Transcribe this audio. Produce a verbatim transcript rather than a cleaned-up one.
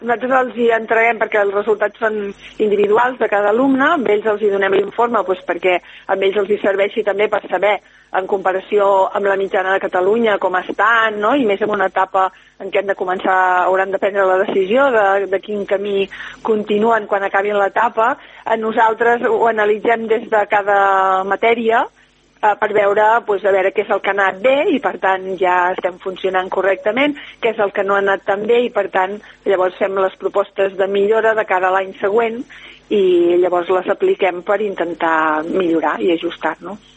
Nosaltres els hi entreguem perquè els resultats són individuals de cada alumne, amb ells els hi donem l'informe doncs, perquè amb ells els hi serveixi també per saber, en comparació amb la mitjana de Catalunya, com estan, no? I més en una etapa en què hem de començar, hauran de prendre la decisió de, de quin camí continuen quan acabin l'etapa. Nosaltres ho analitzem des de cada matèria, per veure, doncs, a veure què és el que ha anat bé i per tant ja estem funcionant correctament, què és el que no ha anat tan bé i per tant llavors fem les propostes de millora de cara a l'any següent i llavors les apliquem per intentar millorar i ajustar-nos.